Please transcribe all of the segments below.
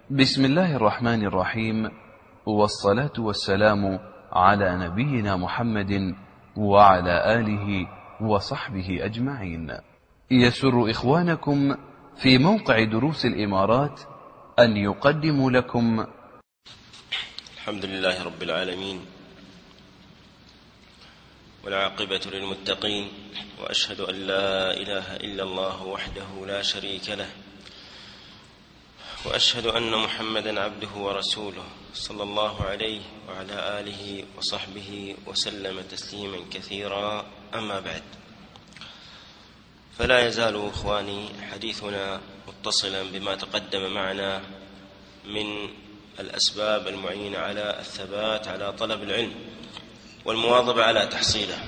بسم الله الرحمن الرحيم، والصلاة والسلام على نبينا محمد وعلى آله وصحبه أجمعين. يسر إخوانكم في موقع دروس الإمارات أن يقدموا لكم الحمد لله رب العالمين، والعاقبة للمتقين، وأشهد أن لا إله إلا الله وحده لا شريك له، وأشهد أن محمدا عبده ورسوله صلى الله عليه وعلى آله وصحبه وسلم تسليما كثيرا. أما بعد، فلا يزال إخواني حديثنا متصلا بما تقدم معنا من الأسباب المعينة على الثبات على طلب العلم والمواظبة على تحصيله.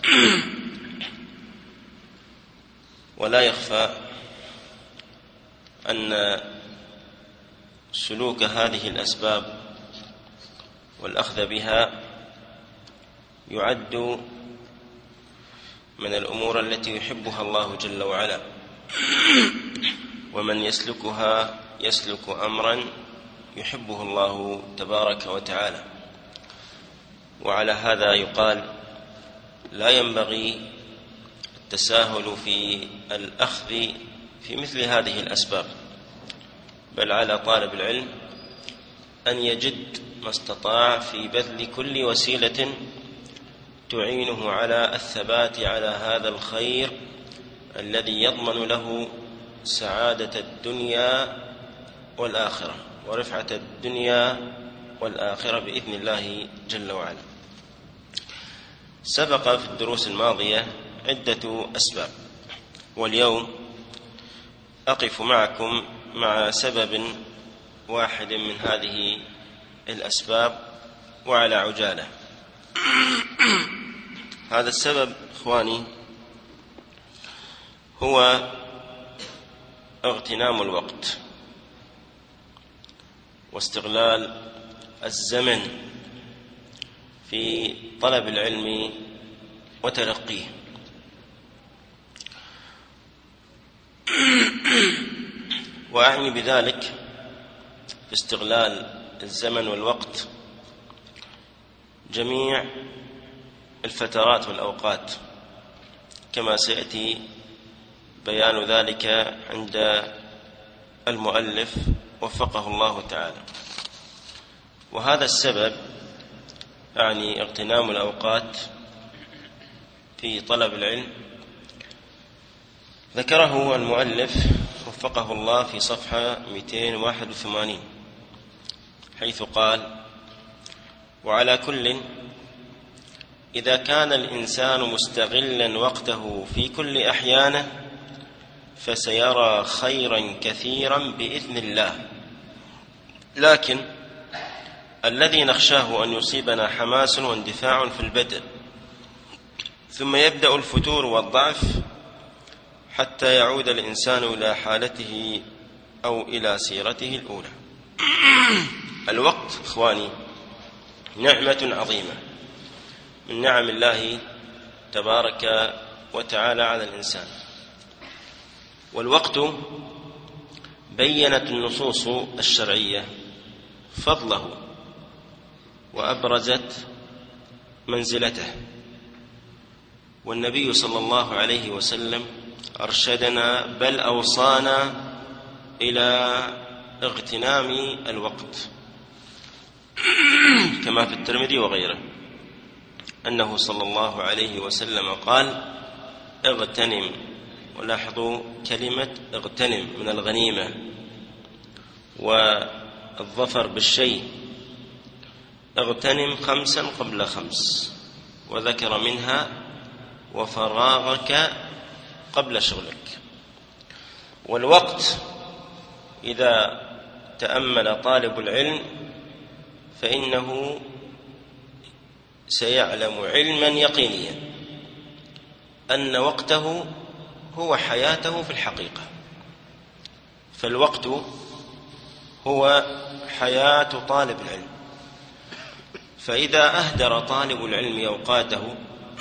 ولا يخفى أن سلوك هذه الأسباب والأخذ بها يعد من الأمور التي يحبها الله جل وعلا، ومن يسلكها يسلك أمرا يحبه الله تبارك وتعالى. وعلى هذا يقال: لا ينبغي التساهل في الأخذ في مثل هذه الأسباب، بل على طالب العلم أن يجد ما استطاع في بذل كل وسيلة تعينه على الثبات على هذا الخير الذي يضمن له سعادة الدنيا والآخرة ورفعة الدنيا والآخرة بإذن الله جل وعلا. سبق في الدروس الماضية عدة أسباب، واليوم أقف معكم مع سبب واحد من هذه الأسباب وعلى عجالة. هذا السبب إخواني هو اغتنام الوقت واستغلال الزمن في طلب العلم وتلقيه. وأعني بذلك باستغلال الزمن والوقت جميع الفترات والأوقات، كما سيأتي بيان ذلك عند المؤلف وفقه الله تعالى. وهذا السبب يعني اغتنام الأوقات في طلب العلم ذكره المؤلف وفقه الله في صفحة 281، حيث قال: وعلى كل إذا كان الإنسان مستغلا وقته في كل أحيانه فسيرى خيرا كثيرا بإذن الله، لكن الذي نخشاه أن يصيبنا حماس واندفاع في البدء، ثم يبدأ الفتور والضعف حتى يعود الإنسان إلى حالته أو إلى سيرته الأولى. الوقت إخواني نعمة عظيمة من نعم الله تبارك وتعالى على الإنسان، والوقت بينت النصوص الشرعية فضله وأبرزت منزلته، والنبي صلى الله عليه وسلم أرشدنا بل أوصانا إلى اغتنام الوقت، كما في الترمذي وغيره أنه صلى الله عليه وسلم قال: اغتنم، ولاحظوا كلمة اغتنم من الغنيمة والظفر بالشيء، اغتنم 5 قبل 5، وذكر منها وفراغك قبل شغلك. والوقت إذا تأمل طالب العلم فإنه سيعلم علما يقينيا أن وقته هو حياته في الحقيقة، فالوقت هو حياة طالب العلم. فإذا أهدر طالب العلم أوقاته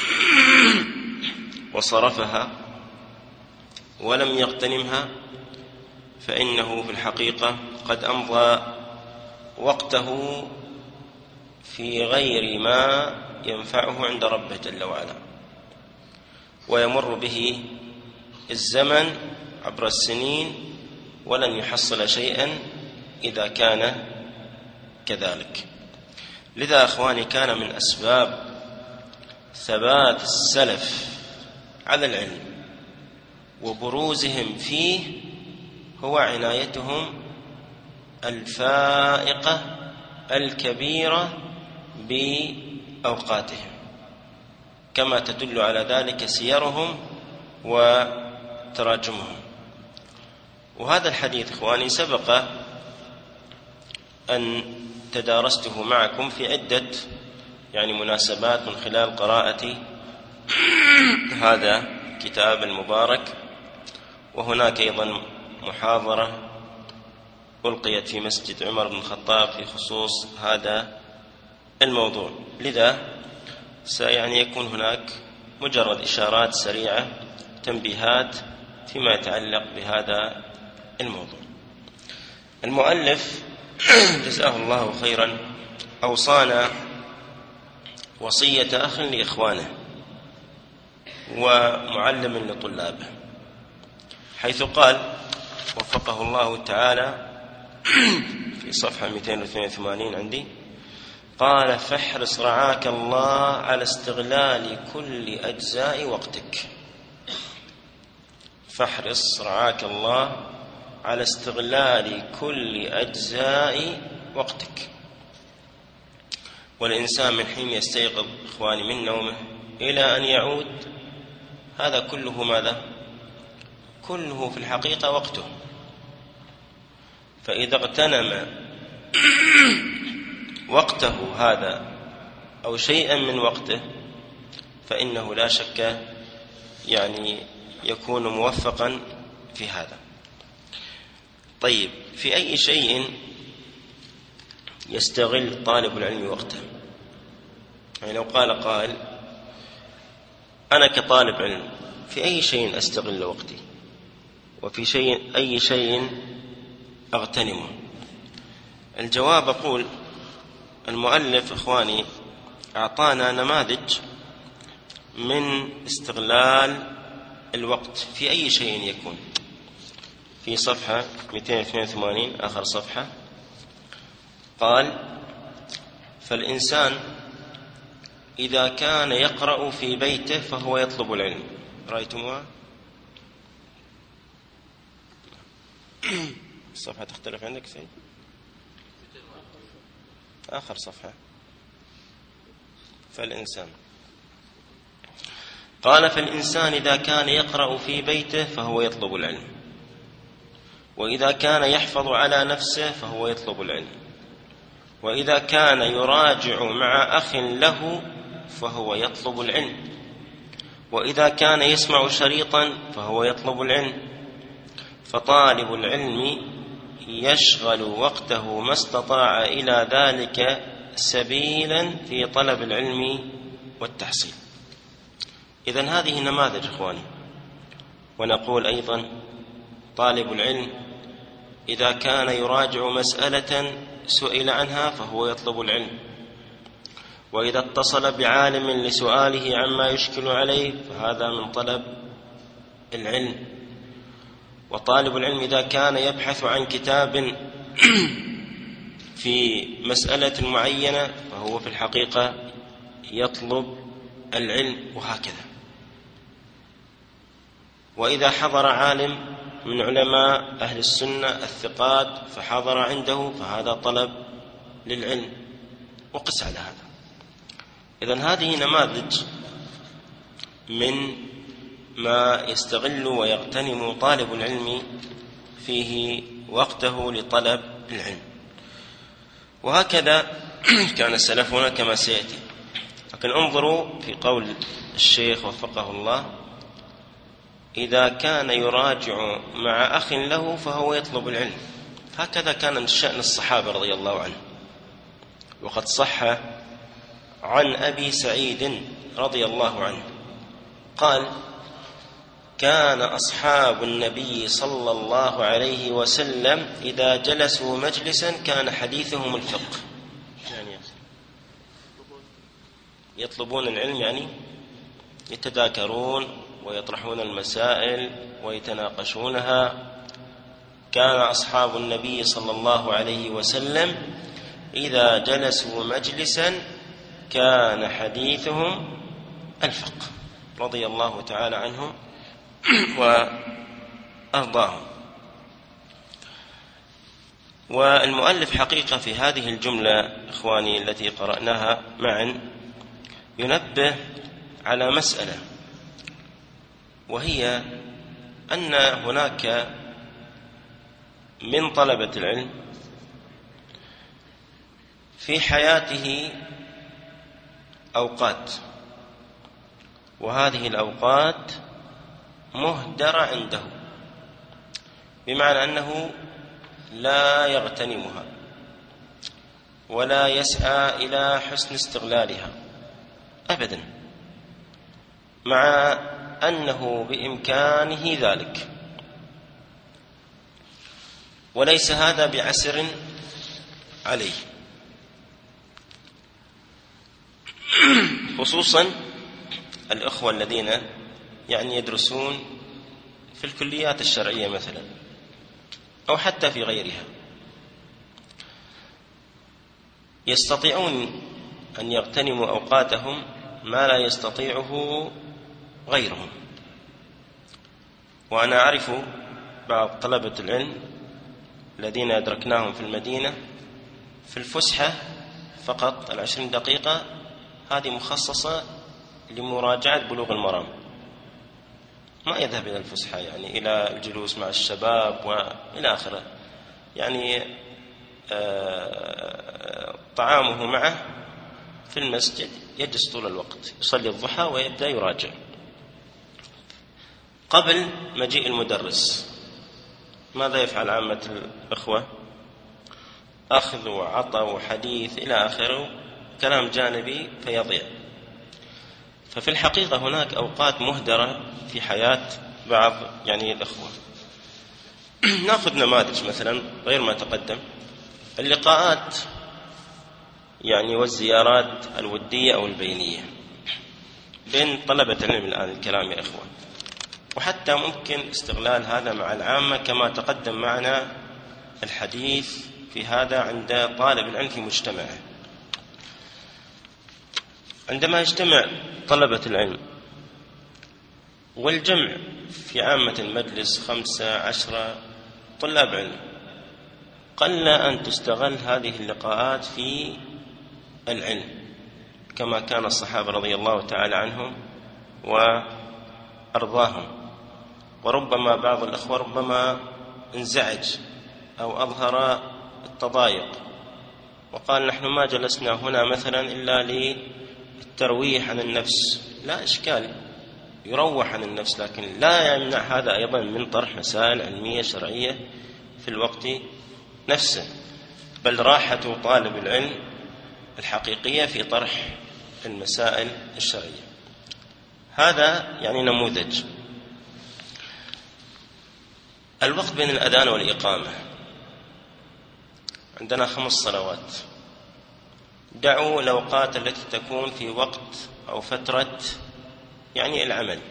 وصرفها ولم يغتنمها فإنه في الحقيقة وقد أمضى وقته في غير ما ينفعه عند ربه جل وعلا، ويمر به الزمن عبر السنين ولن يحصل شيئا إذا كان كذلك. لذا أخواني كان من أسباب ثبات السلف على العلم وبروزهم فيه هو عنايتهم الفائقة الكبيرة بأوقاتهم، كما تدل على ذلك سيرهم وتراجمهم. وهذا الحديث إخواني سبق أن تدارسته معكم في عدة مناسبات من خلال قراءة هذا الكتاب المبارك، وهناك أيضا محاضرة ألقيت في مسجد عمر بن الخطاب في خصوص هذا الموضوع. لذا يكون هناك مجرد إشارات سريعة، تنبيهات فيما يتعلق بهذا الموضوع. المؤلف جزاه الله خيرا أوصانا وصية أخ لإخوانه ومعلم لطلابه، حيث قال وفقه الله تعالى في صفحة 282 عندي، قال: فاحرص رعاك الله على استغلال كل أجزاء وقتك. فاحرص رعاك الله على استغلال كل أجزاء وقتك. والإنسان من حين يستيقظ إخواني من نومه إلى أن يعود، هذا كله ماذا؟ كله في الحقيقة وقته. فإذا اغتنم وقته هذا أو شيئا من وقته فإنه لا شك يكون موفقا في هذا. طيب، في أي شيء يستغل طالب العلم وقته؟ لو قال قائل: أنا كطالب علم في أي شيء أستغل وقتي، وفي أي شيء أغتنمه؟ الجواب أقول المؤلف إخواني أعطانا نماذج من استغلال الوقت في أي شيء يكون. في صفحة 282 آخر صفحة قال: فالإنسان إذا كان يقرأ في بيته فهو يطلب العلم. رأيتموها؟ الصفحة تختلف عندك شيء؟ آخر صفحة. فالإنسان قال: فالإنسان إذا كان يقرأ في بيته فهو يطلب العلم، وإذا كان يحفظ على نفسه فهو يطلب العلم، وإذا كان يراجع مع أخ له فهو يطلب العلم، وإذا كان يسمع شريطا فهو يطلب العلم. فطالب العلم يشغل وقته ما استطاع إلى ذلك سبيلا في طلب العلم والتحصيل. إذن هذه نماذج إخواني. ونقول أيضا طالب العلم إذا كان يراجع مسألة سئل عنها فهو يطلب العلم، وإذا اتصل بعالم لسؤاله عما يشكل عليه فهذا من طلب العلم. وطالب العلم إذا كان يبحث عن كتاب في مسألة معينة فهو في الحقيقة يطلب العلم، وهكذا. وإذا حضر عالم من علماء أهل السنة الثقات فحضر عنده فهذا طلب للعلم، وقس على هذا. إذن هذه نماذج من ما يستغل ويغتنم طالب العلم فيه وقته لطلب العلم. وهكذا كان سلفنا كما سيأتي. لكن انظروا في قول الشيخ وفقه الله: إذا كان يراجع مع أخ له فهو يطلب العلم. هكذا كان من شأن الصحابة رضي الله عنهم. وقد صح عن أبي سعيد رضي الله عنه قال: كان أصحاب النبي صلى الله عليه وسلم إذا جلسوا مجلسا كان حديثهم الفقه، يعني يطلبون العلم، يعني يتذاكرون ويطرحون المسائل ويتناقشونها. كان أصحاب النبي صلى الله عليه وسلم إذا جلسوا مجلسا كان حديثهم الفقه، رضي الله تعالى عنهم وأرضاهم. والمؤلف حقيقة في هذه الجملة إخواني التي قرأناها معا ينبه على مسألة، وهي أن هناك من طلبة العلم في حياته أوقات، وهذه الأوقات مهدرة عنده، بمعنى أنه لا يغتنمها ولا يسعى إلى حسن استغلالها أبدا، مع أنه بإمكانه ذلك، وليس هذا بعسر عليه، خصوصا الأخوة الذين يعني يدرسون في الكليات الشرعية مثلا، أو حتى في غيرها، يستطيعون أن يغتنموا أوقاتهم ما لا يستطيعه غيرهم. وأنا أعرف بعض طلبة العلم الذين أدركناهم في المدينة في الفسحة فقط 20 دقيقة هذه مخصصة لمراجعة بلوغ المرام، ما يذهب إلى الفسحة يعني إلى الجلوس مع الشباب وإلى آخره، يعني طعامه معه في المسجد، يجلس طول الوقت يصلي الضحى ويبدأ يراجع قبل مجيء المدرس. ماذا يفعل عامة الأخوة؟ أخذ وعطى وحديث إلى آخره، كلام جانبي فيضيع. ففي الحقيقة هناك أوقات مهدرة في حياة بعض يعني الأخوة. نأخذ نماذج مثلا غير ما تقدم، اللقاءات يعني والزيارات الودية أو البينية بين طلبة العلم الآن، الكلام يا إخوة، وحتى ممكن استغلال هذا مع العامة كما تقدم معنا الحديث في هذا عند طالب العلم في مجتمعه. عندما يجتمع طلبة العلم والجمع في عامة المجلس 15 طلاب علم، قل أن تستغل هذه اللقاءات في العلم كما كان الصحابة رضي الله تعالى عنهم وأرضاهم. وربما بعض الأخوة ربما انزعج أو أظهر التضايق وقال نحن ما جلسنا هنا مثلا إلا للترويح عن النفس. لا إشكال، يروح عن النفس، لكن لا يمنع هذا أيضا من طرح مسائل علمية شرعية في الوقت نفسه، بل راحة طالب العلم الحقيقية في طرح المسائل الشرعية. هذا يعني نموذج. الوقت بين الأذان والإقامة، عندنا 5 صلوات، دعوا الأوقات التي تكون في وقت أو فترة يعني العمل،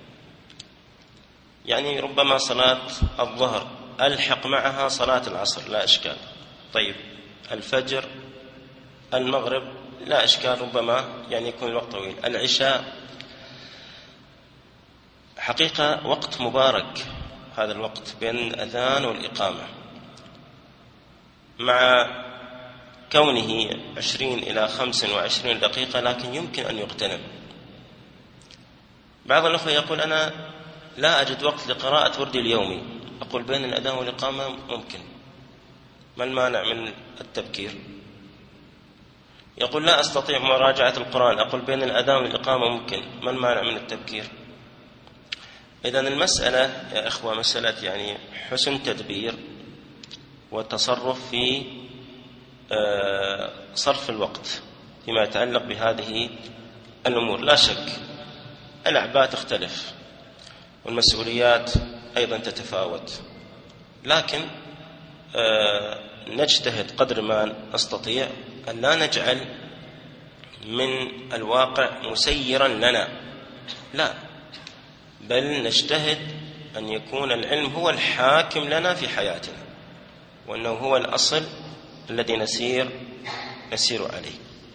يعني ربما صلاة الظهر ألحق معها صلاة العصر لا إشكال، طيب الفجر المغرب لا إشكال، ربما يعني يكون الوقت طويل، العشاء حقيقة وقت مبارك هذا الوقت بين الأذان والإقامة، مع كونه 20 إلى 25 دقيقة، لكن يمكن أن يغتنم. بعض الأخوة يقول أنا لا أجد وقت لقراءة وردي اليومي، أقول بين الأذان والإقامة ممكن، ما المانع من التبكير؟ يقول لا أستطيع مراجعة القرآن، أقول بين الأذان والإقامة ممكن، ما المانع من التبكير؟ إذن المسألة يا إخوة مسألة يعني حسن تدبير والتصرف في صرف الوقت فيما يتعلق بهذه الأمور. لا شك الأعباء تختلف، والمسؤوليات أيضا تتفاوت، لكن نجتهد قدر ما نستطيع أن لا نجعل من الواقع مسيرا لنا، لا، بل نجتهد أن يكون العلم هو الحاكم لنا في حياتنا، وأنه هو الأصل الذي نسير عليه.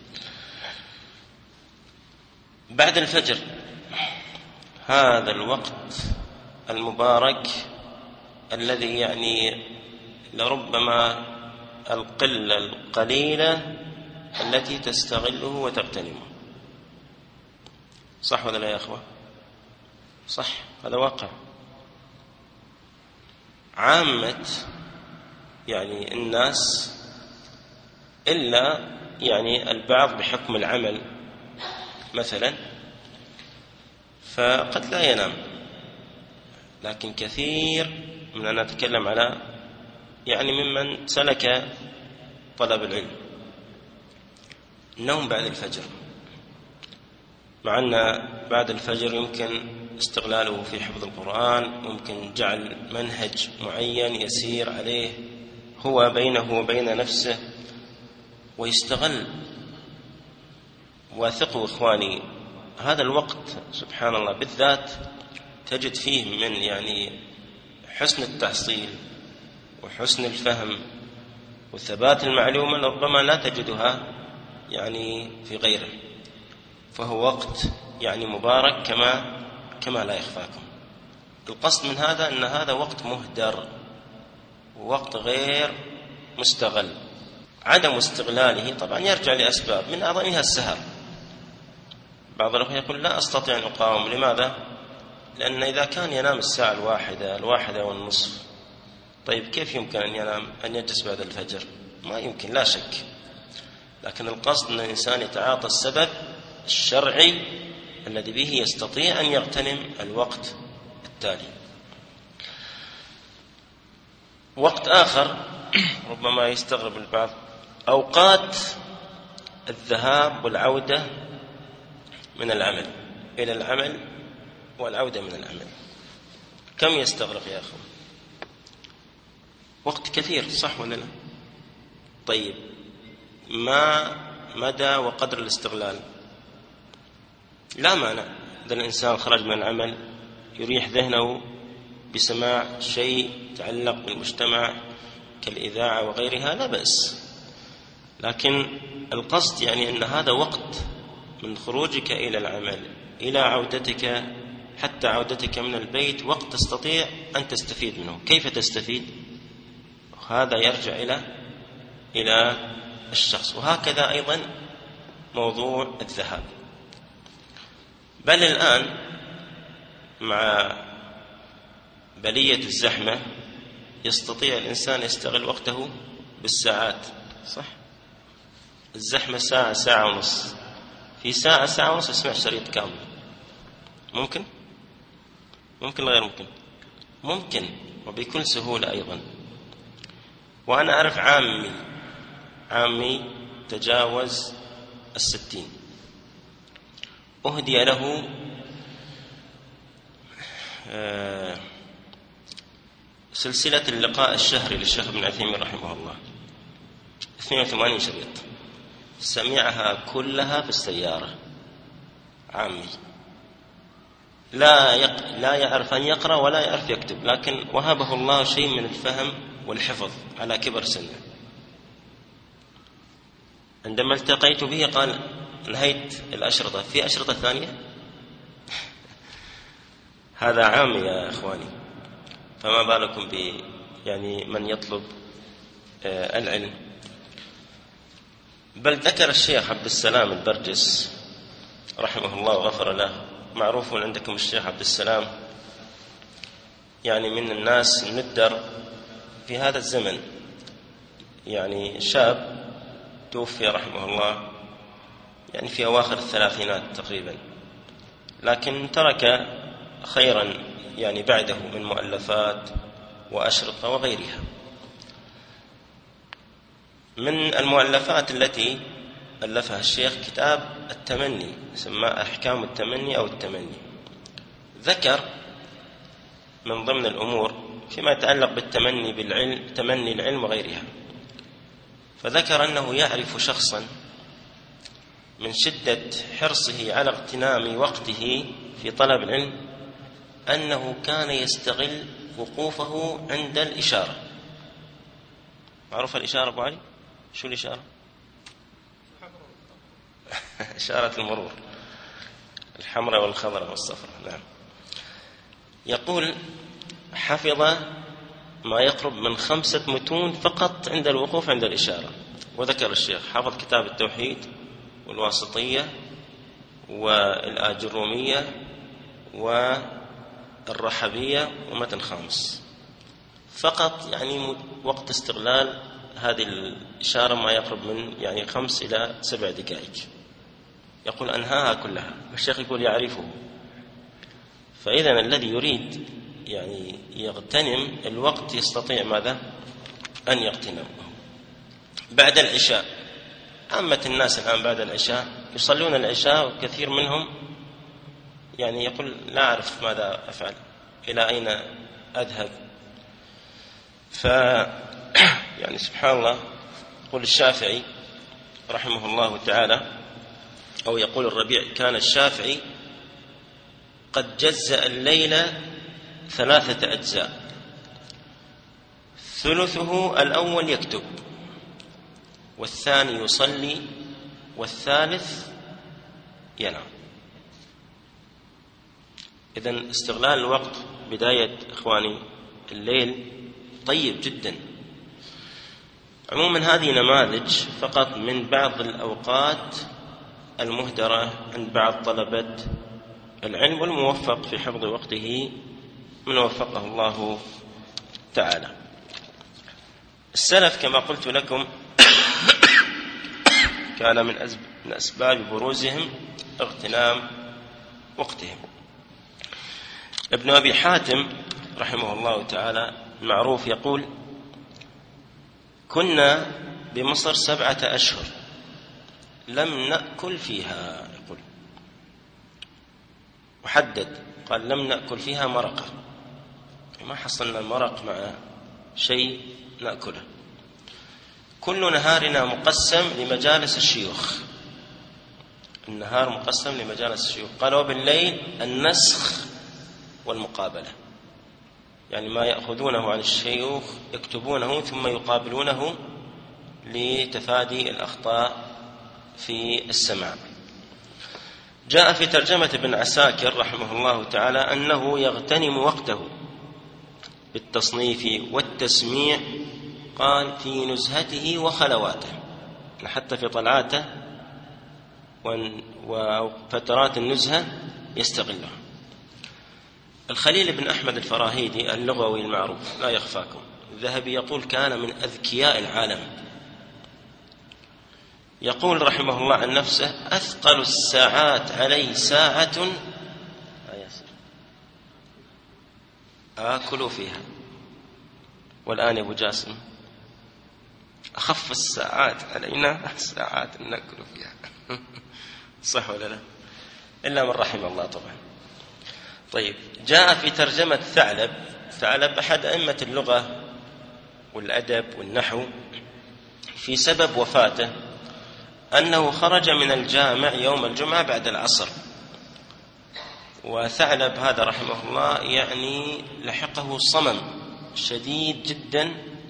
بعد الفجر هذا الوقت المبارك الذي يعني لربما القلة القليلة التي تستغله وتغتنمه، صح ولا لا يا أخوة؟ صح، هذا واقع. عامة يعني الناس إلا يعني البعض بحكم العمل مثلا فقد لا ينام، لكن كثير من أنا أتكلم على يعني ممن سلك طلب العلم النوم بعد الفجر، مع أن بعد الفجر يمكن استغلاله في حفظ القرآن، ممكن جعل منهج معين يسير عليه هو بينه وبين نفسه ويستغل. واثقوا إخواني هذا الوقت سبحان الله بالذات تجد فيه من يعني حسن التحصيل وحسن الفهم وثبات المعلومة ربما لا تجدها يعني في غيره، فهو وقت يعني مبارك كما لا يخفاكم. القصد من هذا أن هذا وقت مهدر ووقت غير مستغل. عدم استغلاله طبعا يرجع لأسباب من أعظمها السهر. بعض الأخوة يقول لا أستطيع أن أقاوم. لماذا؟ لأن إذا كان ينام الساعة الواحدة والنصف، طيب كيف يمكن أن ينام أن يجلس بعد الفجر؟ ما يمكن لا شك. لكن القصد أن الإنسان يتعاطى السبب الشرعي الذي به يستطيع أن يغتنم الوقت التالي. وقت آخر ربما يستغرب البعض، أوقات الذهاب والعودة من العمل إلى العمل والعودة من العمل. كم يستغرق يا أخوان؟ وقت كثير، صح ولا لا؟ طيب ما مدى وقدر الاستغلال؟ لا مانع إذا الإنسان خرج من العمل يريح ذهنه بسماع شيء يتعلق بالمجتمع كالإذاعة وغيرها، لا بأس. لكن القصد يعني أن هذا وقت من خروجك إلى العمل إلى عودتك حتى عودتك من البيت، وقت تستطيع أن تستفيد منه. كيف تستفيد؟ هذا يرجع إلى الشخص. وهكذا أيضا موضوع الذهاب. بل الآن مع بلية الزحمة يستطيع الإنسان يستغل وقته بالساعات، صح؟ الزحمة ساعة ونص، في ساعة ونص اسمع شريط كامل. ممكن غير ممكن وبكل سهولة أيضا. وأنا أعرف عامي تجاوز 60 أهدي له سلسلة اللقاء الشهري للشيخ ابن عثيمين رحمه الله، 82 شريط، سمعها كلها في السيارة. عامي لا يعرف أن يقرأ ولا يعرف يكتب، لكن وهبه الله شيء من الفهم والحفظ على كبر سنه. عندما التقيت به قال نهيت الأشرطة، في أشرطة ثانية؟ هذا عام يا إخواني، فما بالكم يعني من يطلب العلم. بل ذكر الشيخ عبد السلام البرجس رحمه الله وغفر له، معروف عندكم الشيخ عبد السلام، يعني من الناس الندر في هذا الزمن، يعني شاب توفي رحمه الله يعني في أواخر الثلاثينات تقريبا، لكن ترك خيرا يعني بعده من مؤلفات وأشرطة وغيرها. من المؤلفات التي ألفها الشيخ كتاب التمني، سماه أحكام التمني أو التمني. ذكر من ضمن الأمور فيما يتعلق بالتمني بالعلم، تمني العلم وغيرها. فذكر أنه يعرف شخصا من شدة حرصه على اغتنام وقته في طلب العلم أنه كان يستغل وقوفه عند الإشارة. معروف الإشارة أبو علي؟ شو الإشارة؟ إشارة المرور، الحمراء والخضراء والصفراء. نعم. يقول حفظ ما يقرب من 5 متون فقط عند الوقوف عند الإشارة. وذكر الشيخ حفظ كتاب التوحيد والواسطية والآجرومية والرحبية ومتن 5 فقط، يعني وقت استغلال هذه الإشارة ما يقرب من 5 إلى 7 دقائق. يقول أنهاها كلها. الشيخ يقول يعرفه. فإذا الذي يريد يغتنم الوقت يستطيع ماذا؟ أن يغتنمه. بعد العشاء، عامة الناس الآن بعد العشاء يصلون العشاء، وكثير منهم يقول لا أعرف ماذا أفعل، إلى أين أذهب. سبحان الله. يقول الشافعي رحمه الله تعالى، أو يقول الربيع: كان الشافعي قد جزأ الليل 3 أجزاء، ثلثه الأول يكتب، والثاني يصلي، والثالث ينام. إذن استغلال الوقت بداية إخواني الليل طيب جدا. عموما هذه نماذج فقط من بعض الأوقات المهدرة عند بعض طلبة العلم، والموفق في حفظ وقته من وفقه الله تعالى. السلف كما قلت لكم كان من أسباب بروزهم اغتنام وقتهم. ابن أبي حاتم رحمه الله تعالى معروف يقول: كنا بمصر 7 أشهر لم نأكل فيها. يقول وحدد، قال: لم نأكل فيها مرقة، ما حصلنا المرق مع شيء نأكله. كل نهارنا مقسم لمجالس الشيوخ، النهار مقسم لمجالس الشيوخ. قال: وبالليل النسخ والمقابلة، ما يأخذونه عن الشيوخ يكتبونه ثم يقابلونه لتفادي الأخطاء في السماع. جاء في ترجمة ابن عساكر رحمه الله تعالى أنه يغتنم وقته بالتصنيف والتسميع، قال: في نزهته وخلواته، حتى في طلعاته وفترات النزهة يستغلها. الخليل بن أحمد الفراهيدي اللغوي المعروف لا يخفاكم، الذهبي يقول: كان من أذكياء العالم. يقول رحمه الله عن نفسه: أثقل الساعات علي ساعة آكل فيها. والآن يا أبو جاسم، أخف الساعات علينا ساعات نأكل فيها. صح ولا لا؟ إلا من رحم الله طبعا. طيب، جاء في ترجمة ثعلب أحد أئمة اللغة والأدب والنحو في سبب وفاته أنه خرج من الجامع يوم الجمعة بعد العصر. وثعلب هذا رحمه الله لحقه صمم شديد جدا،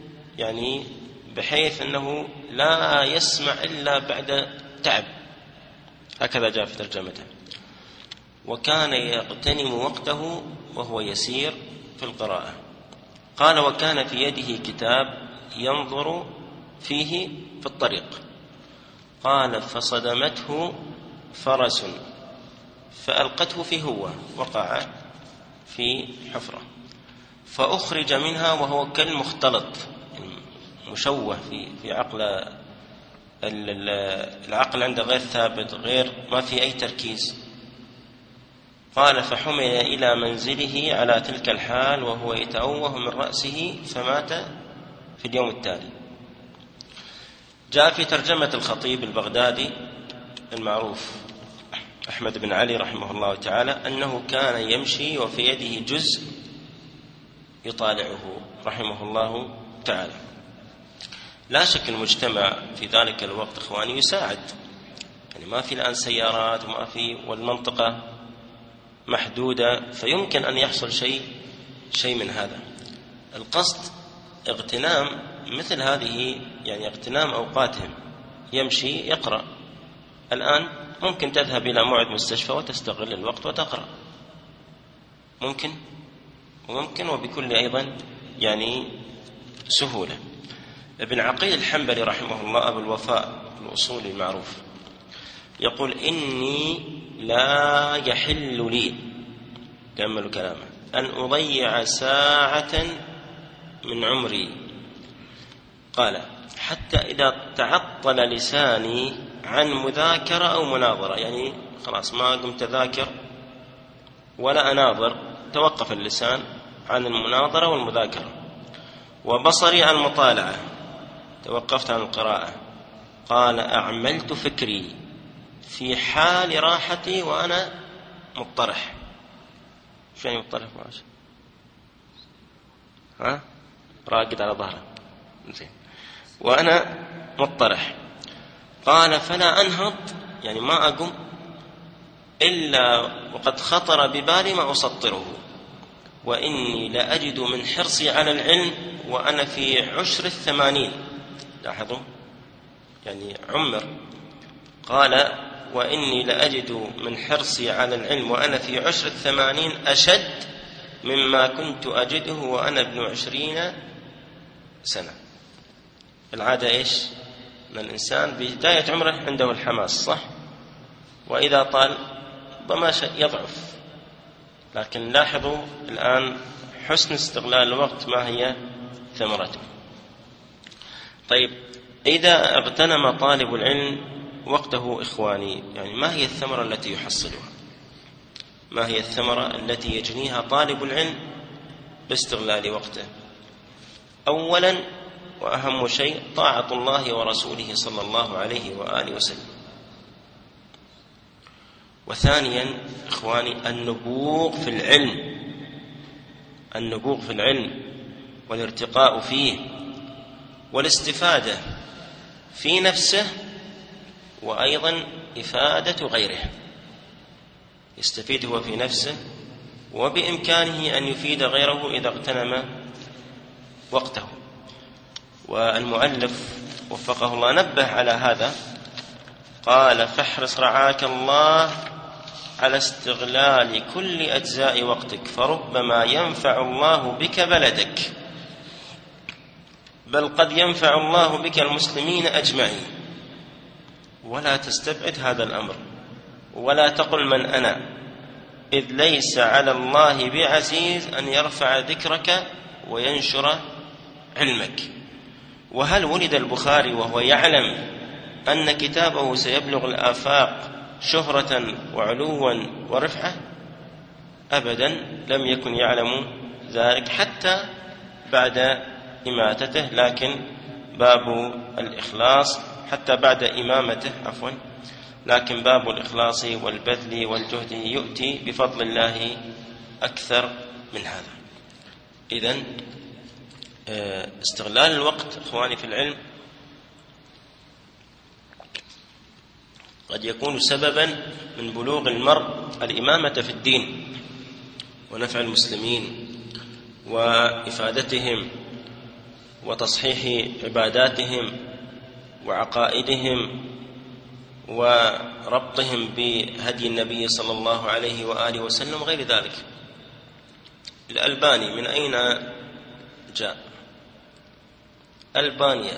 بحيث أنه لا يسمع إلا بعد تعب، هكذا جاء في ترجمته. وكان يغتنم وقته وهو يسير في القراءة. قال: وكان في يده كتاب ينظر فيه في الطريق. قال: فصدمته فرس فألقته في هو، وقع في حفرة، فأخرج منها وهو كالمختلط، مشوه في عقل، العقل عنده غير ثابت، غير ما في أي تركيز. قال: فحمل إلى منزله على تلك الحال وهو يتأوه من رأسه، فمات في اليوم التالي. جاء في ترجمة الخطيب البغدادي المعروف أحمد بن علي رحمه الله تعالى أنه كان يمشي وفي يده جزء يطالعه رحمه الله تعالى. لا شك المجتمع في ذلك الوقت إخواني يساعد، يعني ما في الآن سيارات وما في، والمنطقة محدودة، فيمكن أن يحصل شيء من هذا. القصد اغتنام مثل هذه، يعني اغتنام أوقاتهم، يمشي يقرأ. الآن ممكن تذهب إلى موعد مستشفى وتستغل الوقت وتقرأ، ممكن وبكل أيضا يعني سهولة. ابن عقيل الحنبلي رحمه الله أبو الوفاء الأصولي المعروف يقول: إني لا يحل لي، كمل كلامه، أن أضيع ساعة من عمري، قال حتى إذا تعطل لساني عن مذاكرة أو مناظرة، يعني خلاص ما قمت أذاكر ولا أناظر، توقف اللسان عن المناظرة والمذاكرة، وبصري عن المطالعة، توقفت عن القراءة، قال أعملت فكري في حال راحتي وأنا مضطرح. شو يعني مضطرح؟ راقد على ظهره، زين، وأنا مضطرح. قال فلا أنهض، يعني ما أقوم إلا وقد خطر ببالي ما أسطره، وإني لأجد من حرصي على العلم وأنا في عشر 80. لاحظوا يعني عمر. قال وإني لأجد من حرصي على العلم وأنا في عشر 80 أشد مما كنت أجده وأنا ابن 20 سنة. العادة إيش؟ أن الإنسان بداية عمره عنده الحماس، صح؟ وإذا طال ربما يضعف. لكن لاحظوا الآن حسن استغلال الوقت ما هي ثمرته. طيب، إذا اغتنم طالب العلم وقته إخواني، يعني ما هي الثمرة التي يحصلها؟ ما هي الثمرة التي يجنيها طالب العلم باستغلال وقته؟ أولا وأهم شيء طاعة الله ورسوله صلى الله عليه وآله وسلم. وثانيا إخواني النبوغ في العلم والارتقاء فيه والاستفادة في نفسه، وأيضا إفادة غيره. يستفيد هو في نفسه، وبإمكانه أن يفيد غيره إذا اغتنم وقته. والمؤلف وفقه الله نبه على هذا، قال فاحرص رعاك الله على استغلال كل أجزاء وقتك، فربما ينفع الله بك بلدك، بل قد ينفع الله بك المسلمين أجمعين. ولا تستبعد هذا الأمر، ولا تقل من أنا، إذ ليس على الله بعزيز أن يرفع ذكرك وينشر علمك. وهل ولد البخاري وهو يعلم أن كتابه سيبلغ الآفاق شهرة وعلوا ورفعة؟ أبدا، لم يكن يعلم ذلك حتى بعد إماتته. لكن باب الإخلاص حتى بعد إمامته لكن باب الإخلاص والبذل والجهد يؤتي بفضل الله أكثر من هذا. إذن استغلال الوقت إخواني في العلم قد يكون سببا من بلوغ المرء الإمامة في الدين ونفع المسلمين وإفادتهم وتصحيح عباداتهم وعقائدهم وربطهم بهدي النبي صلى الله عليه وآله وسلم وغير ذلك. الألباني من أين جاء؟ ألبانيا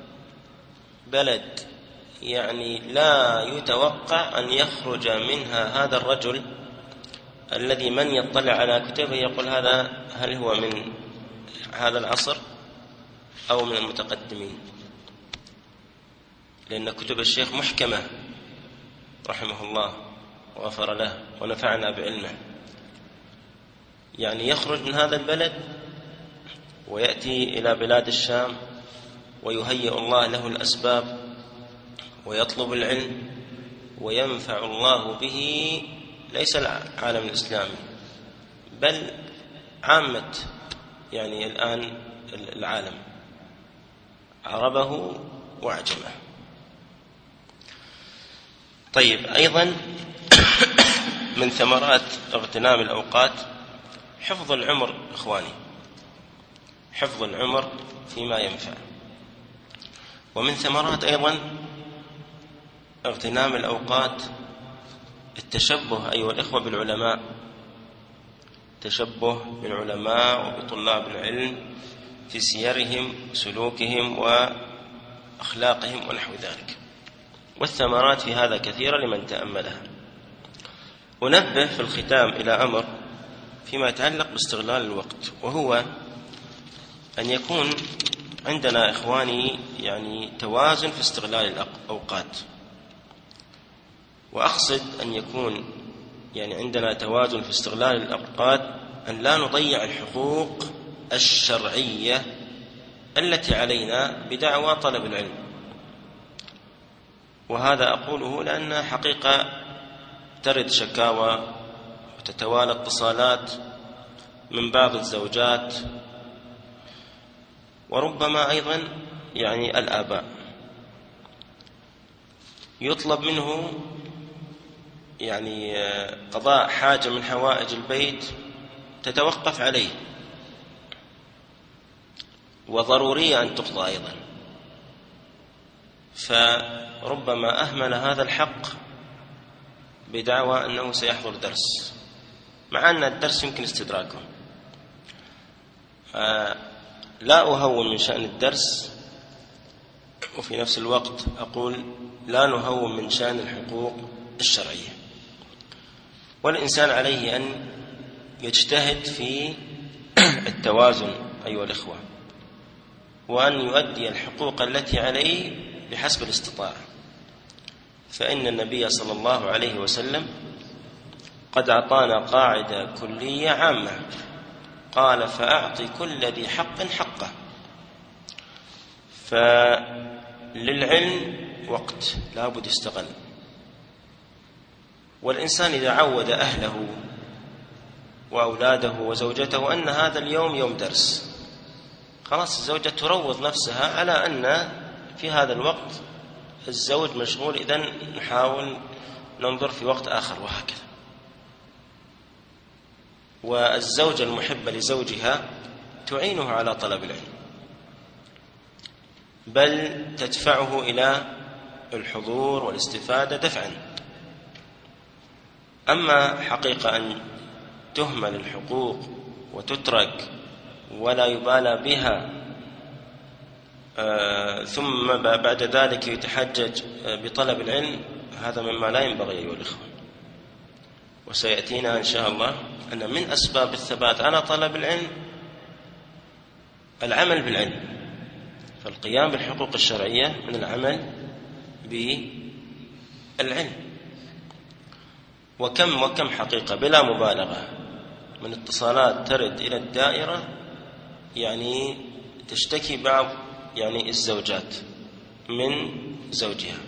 بلد يعني لا يتوقع أن يخرج منها هذا الرجل الذي من يطلع على كتبه يقول هل هو من هذا العصر أو من المتقدمين، لأن كتب الشيخ محكمة رحمه الله وغفر له ونفعنا بعلمه. يعني يخرج من هذا البلد ويأتي إلى بلاد الشام ويهيئ الله له الأسباب ويطلب العلم وينفع الله به ليس العالم الإسلامي بل عامة يعني الآن العالم، عربه وعجمه. طيب، أيضا من ثمرات اغتنام الأوقات حفظ العمر. إخواني، حفظ العمر فيما ينفع. ومن ثمرات أيضا اغتنام الأوقات التشبه أيها الإخوة بالعلماء، تشبه بالعلماء وبطلاب العلم في سيرهم وسلوكهم وأخلاقهم ونحو ذلك. والثمرات في هذا كثيرة لمن تأملها. أنبه في الختام إلى أمر فيما يتعلق باستغلال الوقت، وهو أن يكون عندنا إخواني يعني توازن في استغلال الأوقات. وأقصد أن يكون يعني عندنا توازن في استغلال الأوقات، أن لا نضيع الحقوق الشرعية التي علينا بدعوى طلب العلم. وهذا أقوله لأن حقيقة ترد شكاوى وتتوالى اتصالات من بعض الزوجات، وربما أيضا يعني الآباء يطلب منه يعني قضاء حاجة من حوائج البيت تتوقف عليه، وضرورية أن تقضى أيضا، فربما أهمل هذا الحق بدعوى أنه سيحضر درس، مع أن الدرس يمكن استدراكه. لا أهون من شأن الدرس، وفي نفس الوقت أقول لا نهون من شأن الحقوق الشرعية. والإنسان عليه أن يجتهد في التوازن أيها الإخوة، وأن يؤدي الحقوق التي عليه بحسب الاستطاعة. فإن النبي صلى الله عليه وسلم قد أعطانا قاعدة كلية عامة، قال: فأعطي كل ذي حق حقه. فللعلم وقت لا بد يستغل. والإنسان إذا عود أهله وأولاده وزوجته أن هذا اليوم يوم درس، خلاص الزوجة تروض نفسها على أن في هذا الوقت الزوج مشغول، إذن نحاول ننظر في وقت آخر، وهكذا. والزوجة المحبة لزوجها تعينه على طلب العلم، بل تدفعه إلى الحضور والاستفادة دفعا. أما حقيقة أن تهمل الحقوق وتترك ولا يبالى بها، ثم بعد ذلك يتحجج بطلب العلم، هذا مما لا ينبغي أيها الإخوة. وسيأتينا إن شاء الله أن من أسباب الثبات على طلب العلم العمل بالعلم، فالقيام بالحقوق الشرعية من العمل بالعلم. وكم حقيقة بلا مبالغة من اتصالات ترد إلى الدائرة، يعني تشتكي بعض يعني الزوجات من زوجها،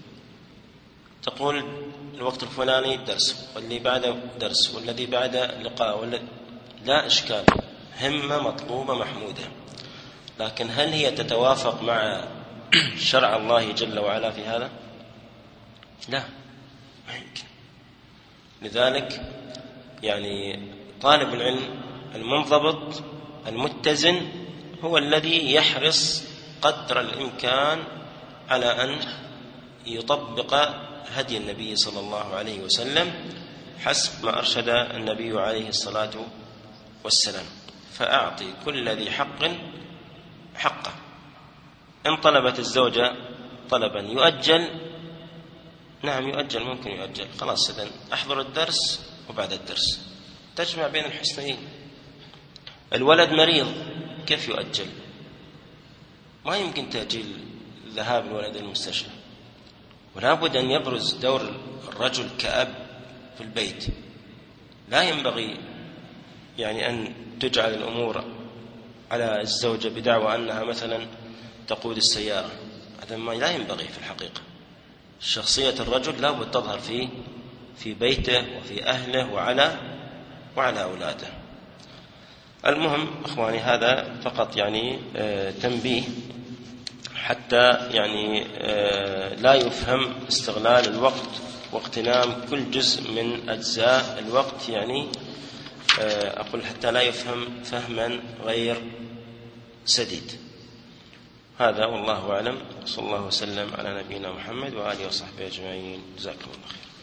تقول الوقت الفلاني درس، واللي بعده درس، والذي بعده لقاء، لا إشكال، همة مطلوبة محمودة. لكن هل هي تتوافق مع شرع الله جل وعلا في هذا؟ لا، ما يمكن. لذلك يعني طالب العلم المنضبط المتزن هو الذي يحرص قدر الإمكان على أن يطبق هدي النبي صلى الله عليه وسلم حسب ما أرشد النبي عليه الصلاة والسلام. فأعطي كل ذي حق حقه. إن طلبت الزوجة طلبا يؤجل، نعم يؤجل، ممكن يؤجل، خلاص إذن أحضر الدرس وبعد الدرس، تجمع بين الحسنين. الولد مريض، كيف يؤجل؟ ما يمكن تأجيل ذهاب الولد المستشفى، ولا بد أن يبرز دور الرجل كأب في البيت. لا ينبغي يعني أن تجعل الأمور على الزوجة بدعوى أنها مثلا تقود السيارة، هذا ما لا ينبغي في الحقيقة. شخصية الرجل لا بد تظهر في بيته وفي أهله وعلى أولاده. المهم أخواني هذا فقط يعني تنبيه حتى يعني لا يفهم استغلال الوقت واغتنام كل جزء من أجزاء الوقت، يعني أقول حتى لا يفهم فهما غير سديد. هذا والله أعلم، صلى الله وسلم على نبينا محمد وآله وصحبه أجمعين. جزاكم الله خير.